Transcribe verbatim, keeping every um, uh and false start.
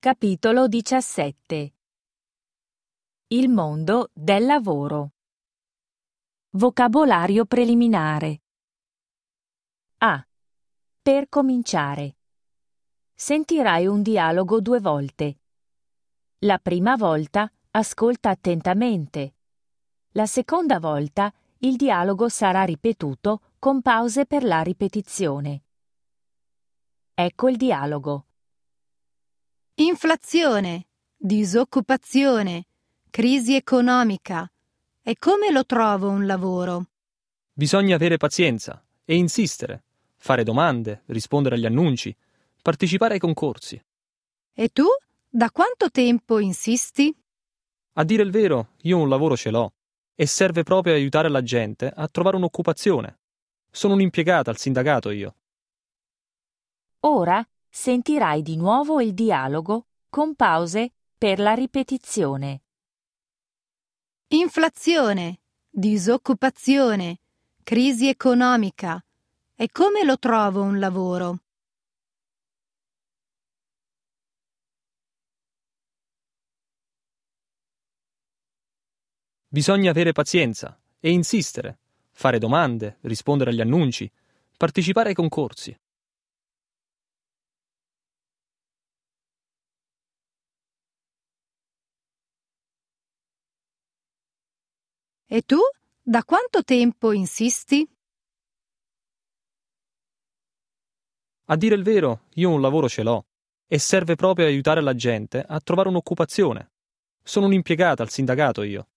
Capitolo diciassette. Il mondo del lavoro. Vocabolario preliminare. A. Per cominciare. Sentirai un dialogo due volte. La prima volta ascolta attentamente. La seconda volta il dialogo sarà ripetuto con pause per la ripetizione. Ecco il dialogo. Inflazione, disoccupazione, crisi economica. E come lo trovo un lavoro? Bisogna avere pazienza e insistere, fare domande, rispondere agli annunci, partecipare ai concorsi. E tu? Da quanto tempo insisti? A dire il vero, io un lavoro ce l'ho e serve proprio aiutare la gente a trovare un'occupazione. Sono un'impiegata al sindacato io. Ora sentirai di nuovo il dialogo con pause per la ripetizione. Inflazione, disoccupazione, crisi economica. E come lo trovo un lavoro? Bisogna avere pazienza e insistere, fare domande, rispondere agli annunci, partecipare ai concorsi. E tu? Da quanto tempo insisti? A dire il vero, io un lavoro ce l'ho e serve proprio aiutare la gente a trovare un'occupazione. Sono un'impiegata al sindacato io.